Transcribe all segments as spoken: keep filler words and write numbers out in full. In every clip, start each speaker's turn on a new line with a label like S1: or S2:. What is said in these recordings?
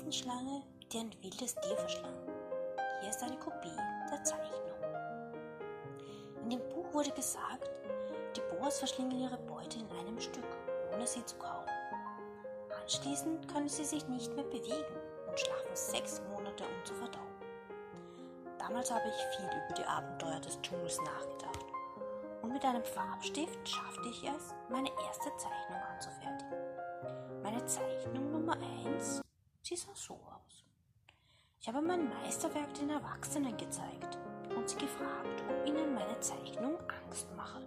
S1: Riesenschlange, die ein wildes Tier verschlang. Hier ist eine Kopie der Zeichnung. In dem Buch wurde gesagt, die Boas verschlingen ihre Beute in einem Stück, ohne sie zu kauen. Anschließend können sie sich nicht mehr bewegen und schlafen sechs Monate, um zu verdauen. Damals habe ich viel über die Abenteuer des Dschungels nachgedacht und mit einem Farbstift schaffte ich es, meine erste Zeichnung anzufertigen. Meine Zeichnung Nummer eins, sie sah so aus. Ich habe mein Meisterwerk den Erwachsenen gezeigt und sie gefragt, ob ihnen meine Zeichnung Angst mache.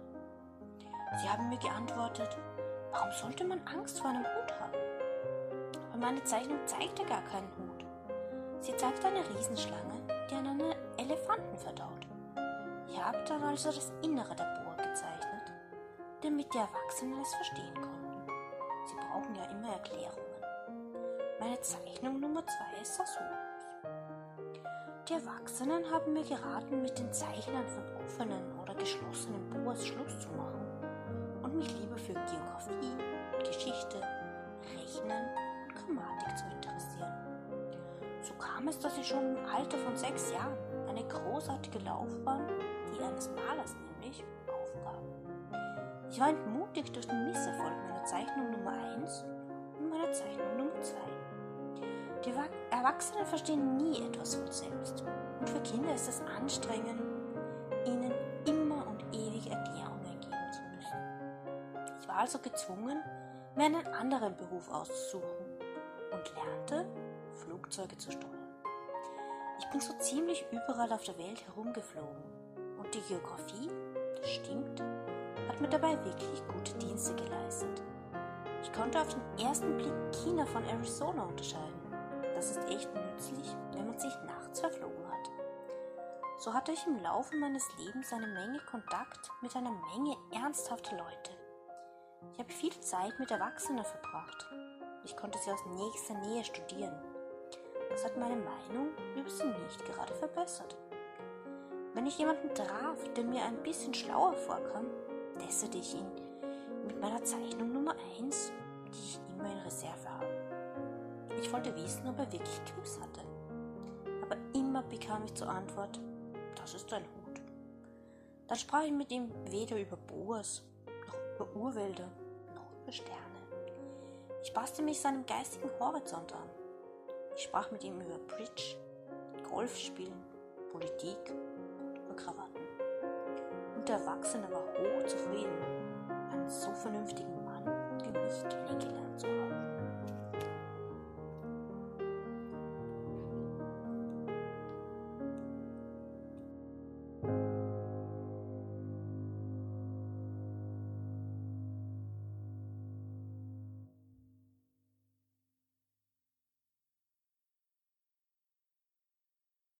S1: Sie haben mir geantwortet, warum sollte man Angst vor einem Hut haben? Aber meine Zeichnung zeigte gar keinen Hut. Sie zeigte eine Riesenschlange, die an einen Elefanten verdaut. Ich habe dann also das Innere der Boa gezeichnet, damit die Erwachsenen es verstehen konnten. Sie brauchen ja immer Erklärungen. Meine Zeichnung Nummer zwei sah so aus. Die Erwachsenen haben mir geraten, mit den Zeichnern von offenen oder geschlossenen Boas Schluss zu machen und mich lieber für Geografie, Geschichte, Rechnen und Grammatik zu interessieren. So kam es, dass ich schon im Alter von sechs Jahren eine großartige Laufbahn, die eines Malers nämlich, aufgab. Ich war entmutigt durch den Misserfolg meiner Zeichnung Nummer eins und meiner Zeichnung Nummer zwei. Die Erwachsenen verstehen nie etwas von selbst und für Kinder ist es anstrengend, ihnen immer und ewig Erklärungen geben zu müssen. Ich war also gezwungen, mir einen anderen Beruf auszusuchen und lernte, Flugzeuge zu steuern. Ich bin so ziemlich überall auf der Welt herumgeflogen und die Geografie, das stimmt, hat mir dabei wirklich gute Dienste geleistet. Ich konnte auf den ersten Blick China von Arizona unterscheiden. Das ist echt nützlich, wenn man sich nachts verflogen hat. So hatte ich im Laufe meines Lebens eine Menge Kontakt mit einer Menge ernsthafter Leute. Ich habe viel Zeit mit Erwachsenen verbracht. Ich konnte sie aus nächster Nähe studieren. Das hat meine Meinung über sie nicht gerade verbessert. Wenn ich jemanden traf, der mir ein bisschen schlauer vorkam, testete ich ihn mit meiner Zeichnung Nummer eins, die ich immer in Reserve habe. Ich wollte wissen, ob er wirklich Krebs hatte. Aber immer bekam ich zur Antwort, das ist ein Hut. Dann sprach ich mit ihm weder über Boas, noch über Urwälder, noch über Sterne. Ich passte mich seinem geistigen Horizont an. Ich sprach mit ihm über Bridge, Golfspielen, Politik und über Krawatten. Und der Erwachsene war hochzufrieden, einen so vernünftigen Mann wie mich kennengelernt.